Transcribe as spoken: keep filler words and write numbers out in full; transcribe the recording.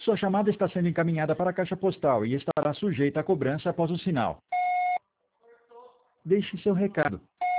Sua chamada está sendo encaminhada para a caixa postal e estará sujeita a cobrança após o sinal. Deixe seu recado.